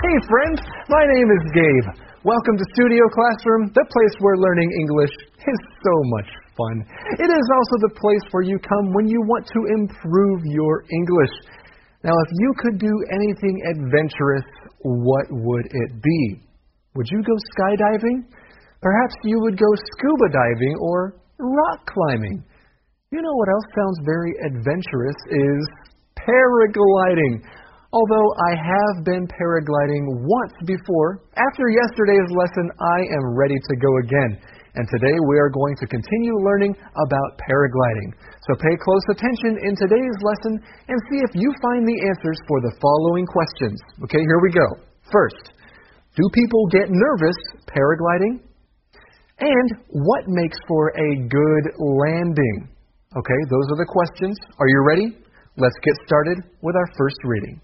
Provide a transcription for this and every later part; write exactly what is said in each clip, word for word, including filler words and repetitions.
Hey friends, my name is Gabe. Welcome to Studio Classroom, the place where learning English is so much fun. It is also the place where you come when you want to improve your English. Now, if you could do anything adventurous, what would it be? Would you go skydiving? Perhaps you would go scuba diving or rock climbing. You know what else sounds very adventurous is paragliding. Although I have been paragliding once before, after yesterday's lesson, I am ready to go again. And today we are going to continue learning about paragliding. So pay close attention in today's lesson and see if you find the answers for the following questions. Okay, here we go. First, do people get nervous paragliding? And what makes for a good landing? Okay, those are the questions. Are you ready? Let's get started with our first reading.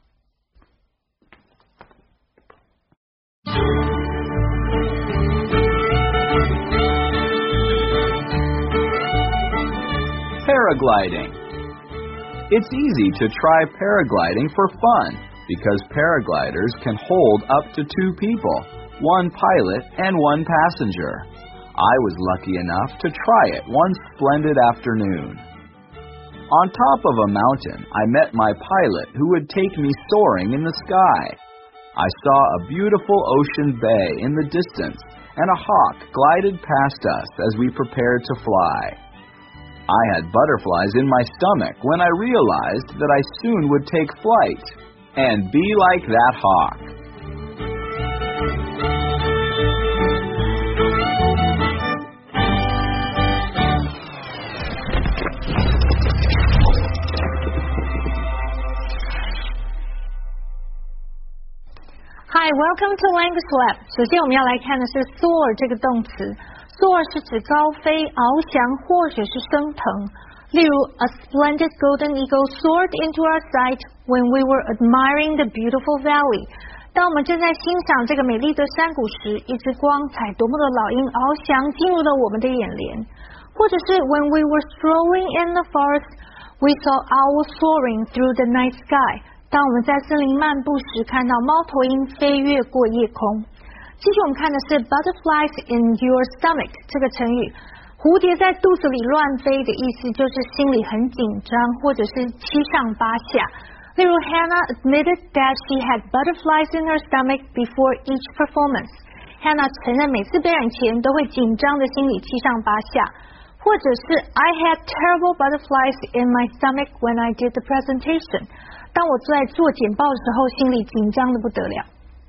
Paragliding. It's easy to try paragliding for fun because paragliders can hold up to two people, one pilot and one passenger. I was lucky enough to try it one splendid afternoon. On top of a mountain, I met my pilot who would take me soaring in the sky. I saw a beautiful ocean bay in the distance, and a hawk glided past us as we prepared to fly. I had butterflies in my stomach when I realized that I soon would take flight and be like that hawk. Hi, welcome to Language Lab. 首先我们要来看的是 soar 这个动词。soar 是指高飞、翱翔或者是升腾。例如 A splendid golden eagle soared into our sight when we were admiring the beautiful valley. 当我们正在欣赏这个美丽的山谷时，一只光彩夺目的老鹰翱翔进入了我们的眼帘。或者是 When we were strolling in the forest, we saw owls soaring through the night sky. 当我们在森林漫步时，看到猫头鹰飞越过夜空。继续我们看的是 butterflies in your stomach 这个成语，蝴蝶在肚子里乱飞的意思就是心里很紧张或者是七上八下。例如 Hannah admitted that she had butterflies in her stomach before each performance. Hannah 承认每次表演前都会紧张的心里七上八下。或者是 I had terrible butterflies in my stomach when I did the presentation. 当我在做简报的时候，心里紧张的不得了。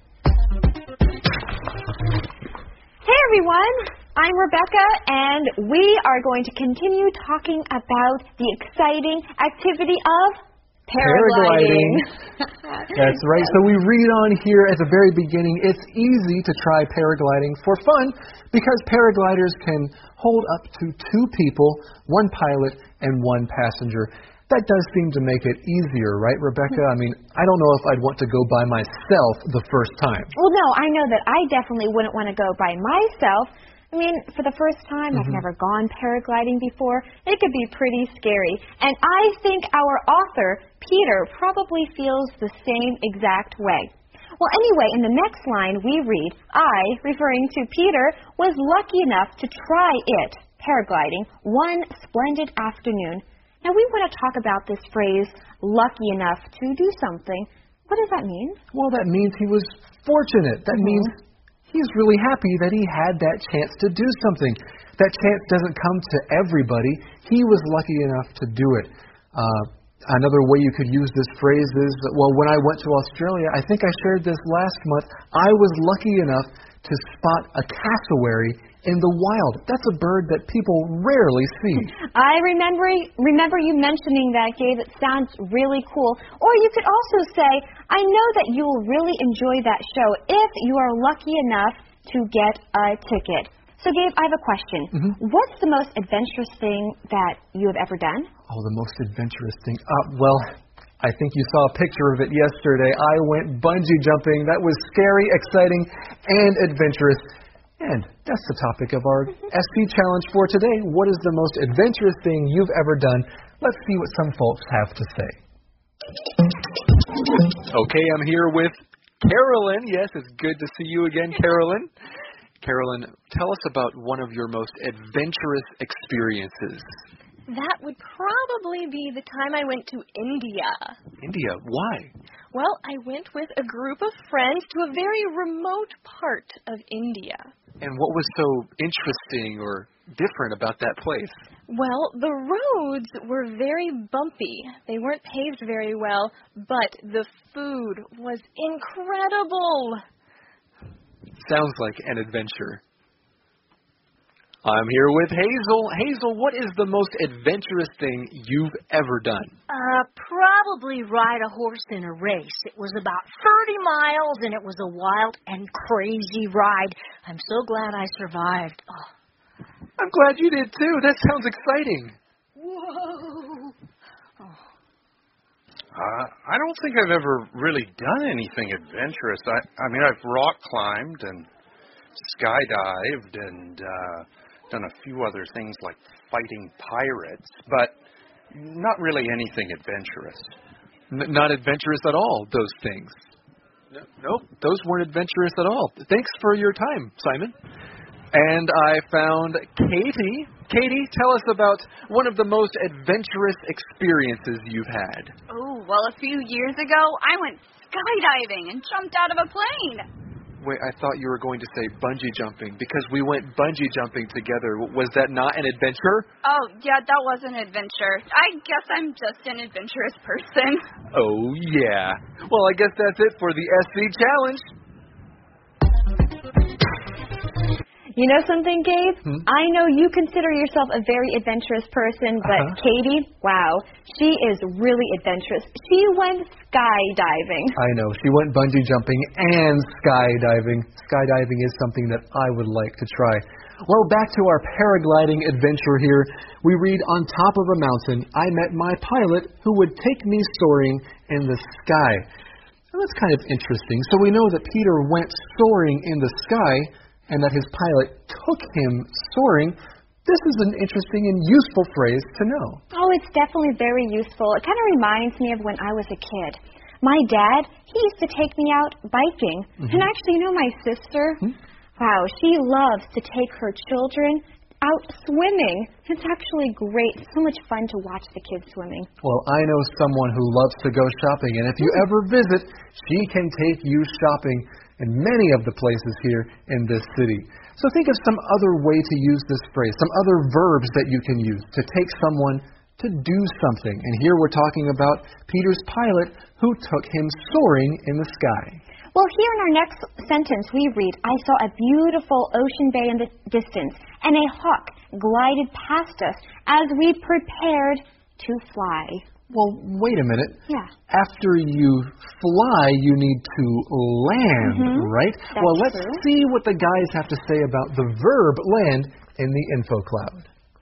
Hey everyone, I'm Rebecca and we are going to continue talking about the exciting activity of paragliding. paragliding. That's right. So we read on here at the very beginning, it's easy to try paragliding for fun because paragliders can hold up to two people, one pilot and one passenger. That does seem to make it easier, right, Rebecca? I mean, I don't know if I'd want to go by myself the first time. Well, no, I know that I definitely wouldn't want to go by myself. I mean, for the first time, mm-hmm. I've never gone paragliding before. It could be pretty scary. And I think our author, Peter, probably feels the same exact way. Well, anyway, in the next line, we read, I, referring to Peter, was lucky enough to try it, paragliding, one splendid afternoon. Now, we want to talk about this phrase, lucky enough to do something. What does that mean? Well, that means he was fortunate. That mm-hmm. means he's really happy that he had that chance to do something. That chance doesn't come to everybody. He was lucky enough to do it. Uh, another way you could use this phrase is, well, when I went to Australia, I think I shared this last month, I was lucky enough to spot a cassowary in the wild. That's a bird that people rarely see. I remember remember you mentioning that, Gabe. It sounds really cool. Or you could also say, I know that you will really enjoy that show if you are lucky enough to get a ticket. So, Gabe, I have a question. Mm-hmm. What's the most adventurous thing that you have ever done? Oh, the most adventurous thing? Uh, well, I think you saw a picture of it yesterday. I went bungee jumping. That was scary, exciting, and adventurous. And that's the topic of our S P challenge for today. What is the most adventurous thing you've ever done? Let's see what some folks have to say. Okay, I'm here with Carolyn. Yes, it's good to see you again, Carolyn. Carolyn, tell us about one of your most adventurous experiences. That would probably be the time I went to India. India? Why? Well, I went with a group of friends to a very remote part of India. And what was so interesting or different about that place? Well, the roads were very bumpy. They weren't paved very well, but the food was incredible. Sounds like an adventure. I'm here with Hazel. Hazel, what is the most adventurous thing you've ever done? Uh, probably ride a horse in a race. It was about thirty miles, and it was a wild and crazy ride. I'm so glad I survived. Oh. I'm glad you did, too. That sounds exciting. Whoa. Oh. Uh, I don't think I've ever really done anything adventurous. I, I mean, I've rock climbed and skydived and uh, done a few other things like fighting pirates, but not really anything adventurous. N- not adventurous at all, those things. No, nope, those weren't adventurous at all. Thanks for your time, Simon. And I found Katie. Katie, tell us about one of the most adventurous experiences you've had. Oh, well, a few years ago, I went skydiving and jumped out of a plane. Wait, I thought you were going to say bungee jumping, because we went bungee jumping together. Was that not an adventure? Oh, yeah, that was an adventure. I guess I'm just an adventurous person. Oh, yeah. Well, I guess that's it for the S C Challenge. You know something, Gabe? Hmm? I know you consider yourself a very adventurous person, but Uh-huh. Katie, wow, she is really adventurous. She went skydiving. I know. She went bungee jumping and skydiving. Skydiving is something that I would like to try. Well, back to our paragliding adventure here. We read, on top of a mountain, I met my pilot who would take me soaring in the sky. Now, that's kind of interesting. So we know that Peter went soaring in the sky, and that his pilot took him soaring. This is an interesting and useful phrase to know. Oh, it's definitely very useful. It kind of reminds me of when I was a kid. My dad, he used to take me out biking. Mm-hmm. And actually, you know my sister? Mm-hmm. Wow, she loves to take her children out swimming. It's actually great. It's so much fun to watch the kids swimming. Well, I know someone who loves to go shopping, and if you ever visit, she can take you shopping in many of the places here in this city. So think of some other way to use this phrase, some other verbs that you can use to take someone to do something. And here we're talking about Peter's pilot who took him soaring in the sky. Well, here in our next sentence we read, I saw a beautiful ocean bay in the distance, and a hawk glided past us as we prepared to fly. Well, wait a minute. Yeah. After you fly, you need to land, mm-hmm. right? That's well, let's true. see what the guys have to say about the verb land in the info cloud.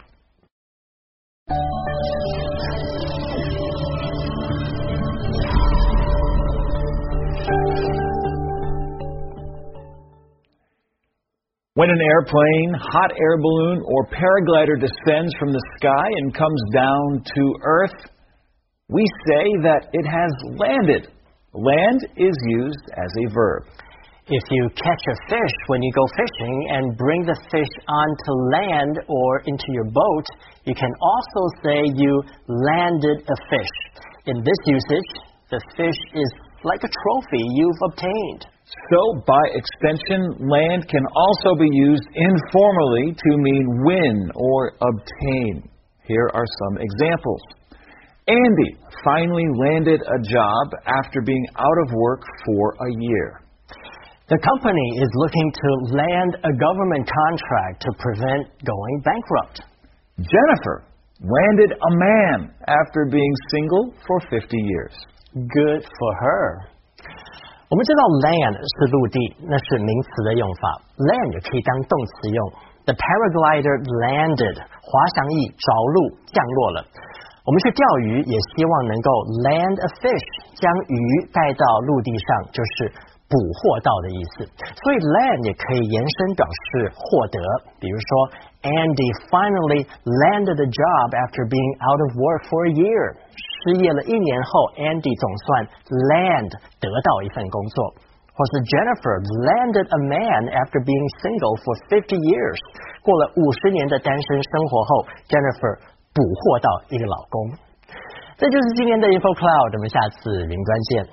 When an airplane, hot air balloon, or paraglider descends from the sky and comes down to Earth, we say that it has landed. Land is used as a verb. If you catch a fish when you go fishing and bring the fish onto land or into your boat, you can also say you landed a fish. In this usage, the fish is like a trophy you've obtained. So, by extension, land can also be used informally to mean win or obtain. Here are some examples. Andy finally landed a job after being out of work for a year. The company is looking to land a government contract to prevent going bankrupt. Jennifer landed a man after being single for fifty years. Good for her. 我们知道 land 是陆地，那是名词的用法。land 也可以当动词用。The paraglider landed， 滑翔翼着陆降落了。我们去钓鱼也希望能够 land a fish， 将鱼带到陆地上，就是捕获到的意思。所以 land 也可以延伸表示获得，比如说 Andy finally landed a job after being out of work for a year。失业了一年后 ，Andy 总算 land 得到一份工作。 或是 Jennifer landed a man after being single for fifty years. 过了五十年的单身生活后 ，Jennifer 捕获到一个老公。这就是今天的 Info Cloud， 我们下次云端见。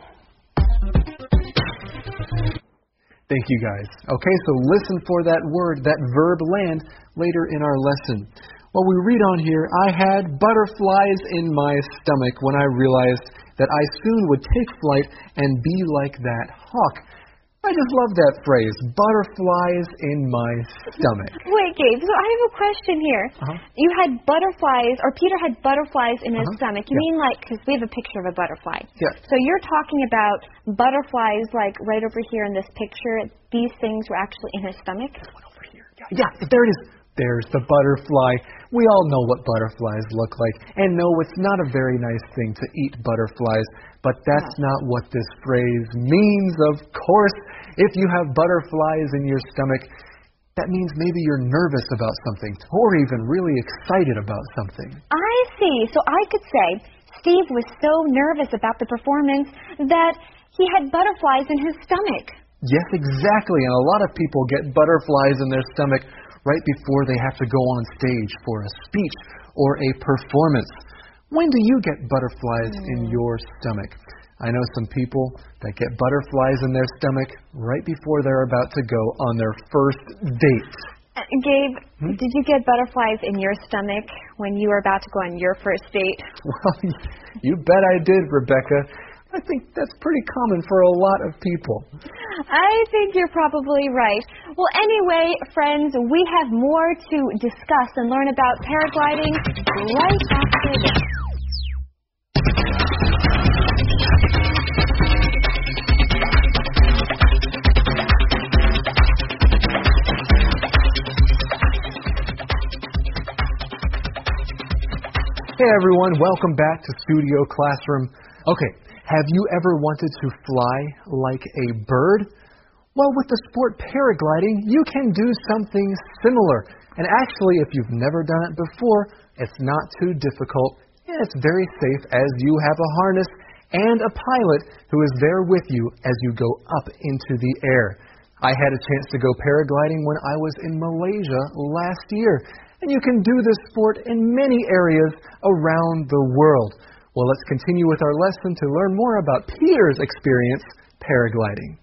Thank you guys. Okay, so listen for that word, that verb land, later in our lesson. Well, we read on here, I had butterflies in my stomach when I realized that I soon would take flight and be like that hawk. I just love that phrase, butterflies in my stomach. Wait, Gabe, so I have a question here. Uh-huh. You had butterflies, or Peter had butterflies in his Uh-huh. stomach. You Yeah. mean like, because we have a picture of a butterfly. Yeah. So you're talking about butterflies like right over here in this picture. These things were actually in his stomach? Over here. Yeah, yeah, there it is. There's the butterfly. We all know what butterflies look like. And no, it's not a very nice thing to eat butterflies, but that's No. not what this phrase means, of course. If you have butterflies in your stomach, that means maybe you're nervous about something, or even really excited about something. I see. So I could say Steve was so nervous about the performance that he had butterflies in his stomach. Yes, exactly. And a lot of people get butterflies in their stomach right before they have to go on stage for a speech or a performance. When do you get butterflies mm. in your stomach? I know some people that get butterflies in their stomach right before they're about to go on their first date. Uh, Gabe, hmm? did you get butterflies in your stomach when you were about to go on your first date? Well, you bet I did, Rebecca. I think that's pretty common for a lot of people. I think you're probably right. Well, anyway, friends, we have more to discuss and learn about paragliding right after this. Hey everyone, welcome back to Studio Classroom. Okay, have you ever wanted to fly like a bird? Well, with the sport paragliding, you can do something similar. And actually, if you've never done it before, it's not too difficult, and it's very safe as you have a harness and a pilot who is there with you as you go up into the air. I had a chance to go paragliding when I was in Malaysia last year, and you can do this sport in many areas around the world. Well, let's continue with our lesson to learn more about Peter's experience paragliding.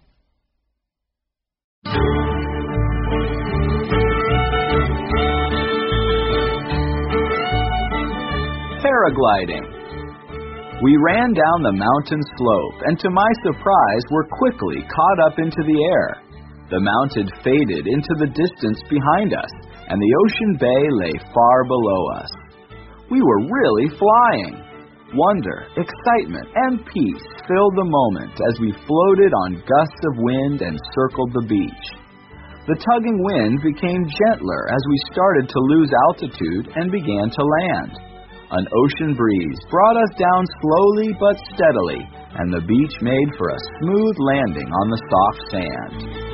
Paragliding. We ran down the mountain slope, and to my surprise, were quickly caught up into the air. The mountain faded into the distance behind us, and the ocean bay lay far below us. We were really flying. Wonder, excitement, and peace filled the moment as we floated on gusts of wind and circled the beach. The tugging wind became gentler as we started to lose altitude and began to land. An ocean breeze brought us down slowly but steadily, and the beach made for a smooth landing on the soft sand.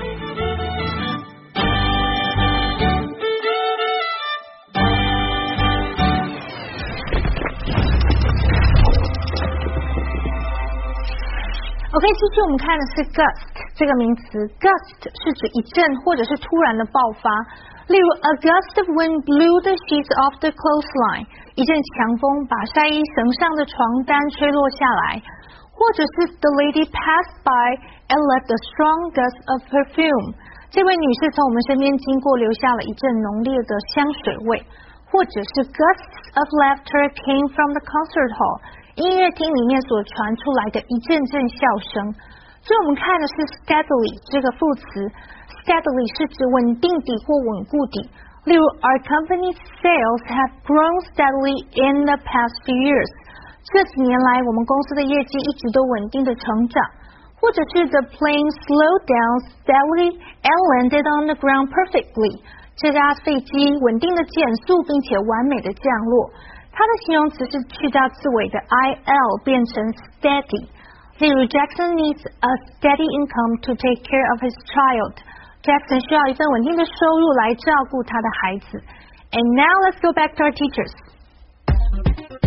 OK， 继续我们看的是 gust 这个名词 ，gust 是指一阵或者是突然的爆发。例如 ，a gust of wind blew the sheets off the clothesline， 一阵强风把晒衣绳上的床单吹落下来。或者是 the lady passed by and left a strong gust of perfume， 这位女士从我们身边经过，留下了一阵浓烈的香水味。或者是 gusts of laughter came from the concert hall， 音乐厅里面所传出来的一阵阵笑声。所以我们看的是 steadily 这个副词 ，steadily 是指稳定地或稳固地。例如 ，Our company's sales have grown steadily in the past few years。这几年来，我们公司的业绩一直都稳定的成长。或者是 The plane slowed down steadily and landed on the ground perfectly。这架飞机稳定的减速，并且完美的降落。它的形容词是去掉字尾的 il 变成 steady。例如 Jackson needs a steady income to take care of his child。Jackson 需要一份稳定的收入来照顾他的孩子。And now let's go back to our teachers.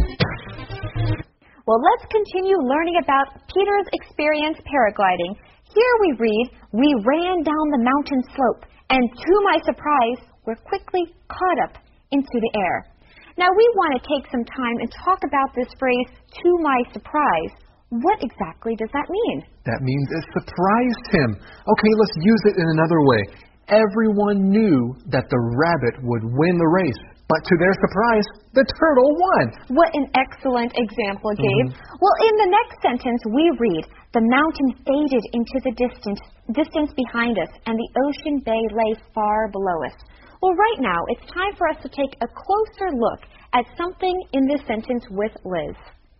Well, let's continue learning about Peter's experience paragliding. here we read, we ran down the mountain slope, and to my surprise, we're quickly caught up into the air. Now we want to take some time and talk about this phrase, to my surprise. What exactly does that mean? That means it surprised him. Okay, let's use it in another way. Everyone knew that the rabbit would win the race, but to their surprise, the turtle won. What an excellent example, Gabe. Mm-hmm. Well, in the next sentence, we read, the mountain faded into the distance, distance behind us, and the ocean bay lay far below us. Well, right now, it's time for us to take a closer look at something in this sentence with Liz.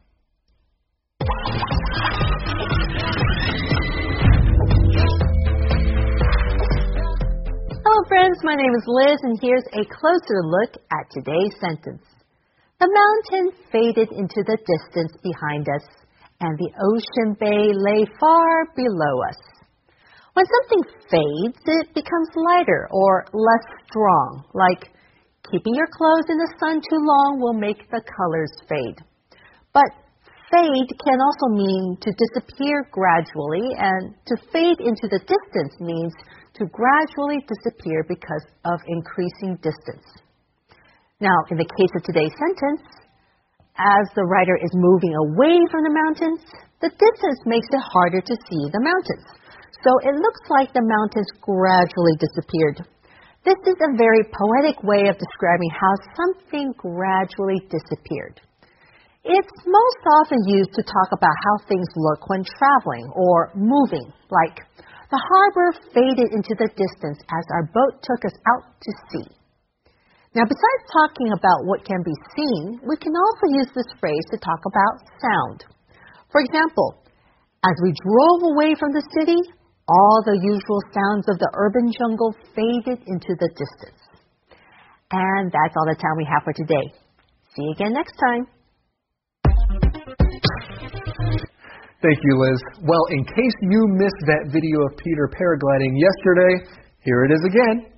Hello friends, my name is Liz and here's a closer look at today's sentence. The mountain faded into the distance behind us and the ocean bay lay far below us. When something fades, it becomes lighter or less strong, like keeping your clothes in the sun too long will make the colors fade. But fade can also mean to disappear gradually, and to fade into the distance means to gradually disappear because of increasing distance. Now, in the case of today's sentence, as the writer is moving away from the mountains, the distance makes it harder to see the mountains. So it looks like the mountains gradually disappeared. This is a very poetic way of describing how something gradually disappeared. It's most often used to talk about how things look when traveling or moving, like the harbor faded into the distance as our boat took us out to sea. Now, besides talking about what can be seen, we can also use this phrase to talk about sound. For example, as we drove away from the city, all the usual sounds of the urban jungle faded into the distance. And that's all the time we have for today. See you again next time. Thank you, Liz. Well, in case you missed that video of Peter paragliding yesterday, here it is again.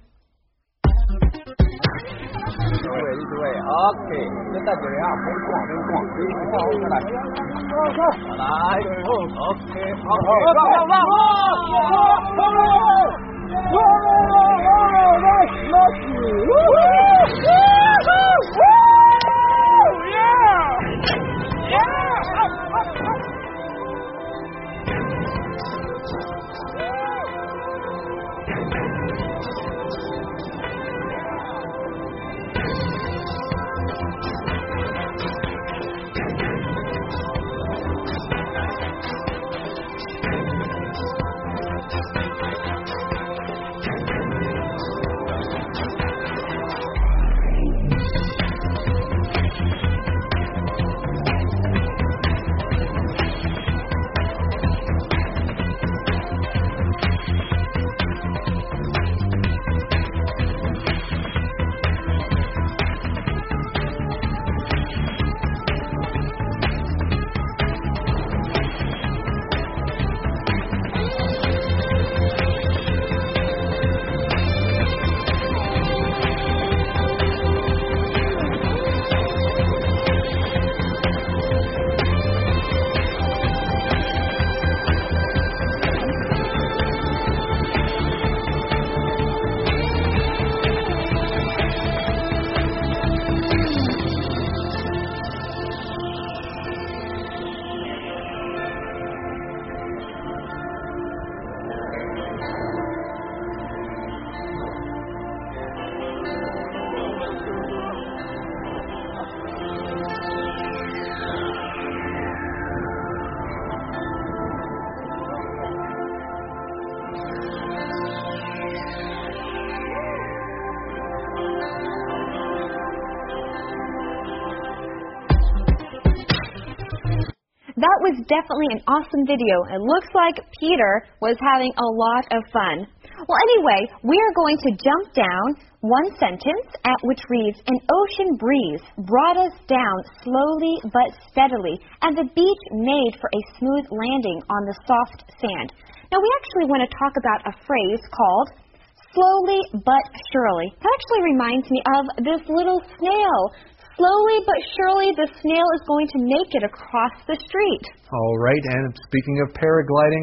That was definitely an awesome video. It looks like Peter was having a lot of fun. Well, anyway, we are going to jump down one sentence at which reads, an ocean breeze brought us down slowly but steadily, and the beach made for a smooth landing on the soft sand. Now, we actually want to talk about a phrase called slowly but surely. That actually reminds me of this little snail. Slowly but surely, the snail is going to make it across the street. All right, and speaking of paragliding,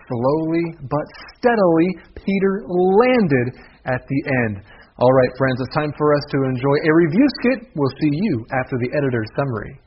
slowly but steadily, Peter landed at the end. All right, friends, it's time for us to enjoy a review skit. We'll see you after the editor's summary.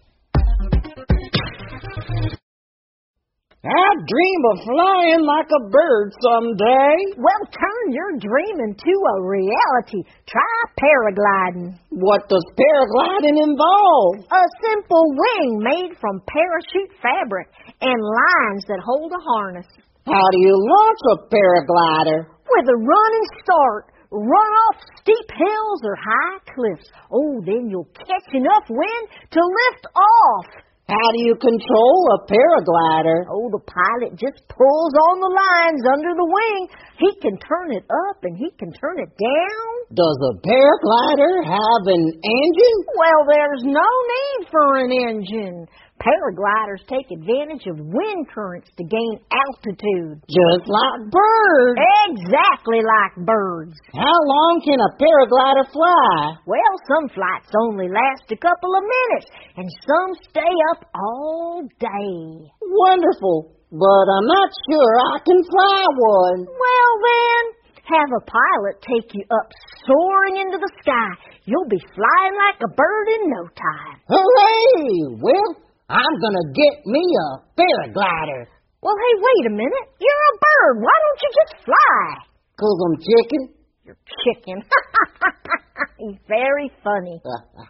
I dream of flying like a bird someday. Well, turn your dream into a reality. Try paragliding. What does paragliding involve? A simple wing made from parachute fabric and lines that hold a harness. How do you launch a paraglider? With a run and start. Run off steep hills or high cliffs. Oh, then you'll catch enough wind to lift off. How do you control a paraglider? Oh, the pilot just pulls on the lines under the wing. He can turn it up and he can turn it down. Does a paraglider have an engine? Well, there's no need for an engine. Paragliders take advantage of wind currents to gain altitude. Just like birds. Exactly like birds. How long can a paraglider fly? Well, some flights only last a couple of minutes, and some stay up all day. Wonderful, but I'm not sure I can fly one. Well, then, have a pilot take you up soaring into the sky. You'll be flying like a bird in no time. Hooray! Well, I'm going to get me a paraglider. Well, hey, wait a minute. You're a bird. Why don't you just fly? 'Cause I'm chicken. You're chicken. He's very funny.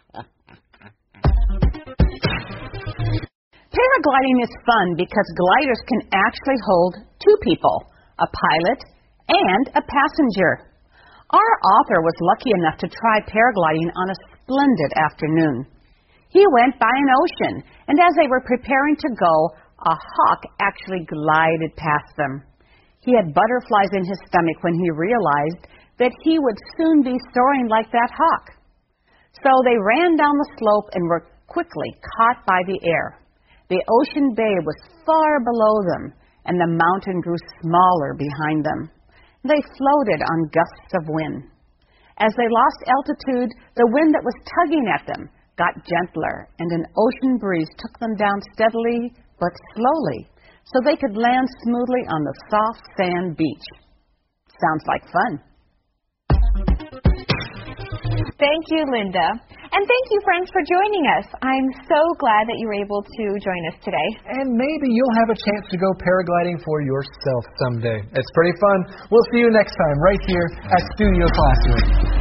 Paragliding is fun because gliders can actually hold two people, a pilot and a passenger. Our author was lucky enough to try paragliding on a splendid afternoon. He went by an ocean, and as they were preparing to go, a hawk actually glided past them. He had butterflies in his stomach when he realized that he would soon be soaring like that hawk. So they ran down the slope and were quickly caught by the air. The ocean bay was far below them, and the mountain grew smaller behind them. They floated on gusts of wind. As they lost altitude, the wind that was tugging at them got gentler, and an ocean breeze took them down steadily but slowly so they could land smoothly on the soft sand beach. Sounds like fun. Thank you, Linda. And thank you, friends, for joining us. I'm so glad that you were able to join us today. And maybe you'll have a chance to go paragliding for yourself someday. It's pretty fun. We'll see you next time right here at Studio Classroom.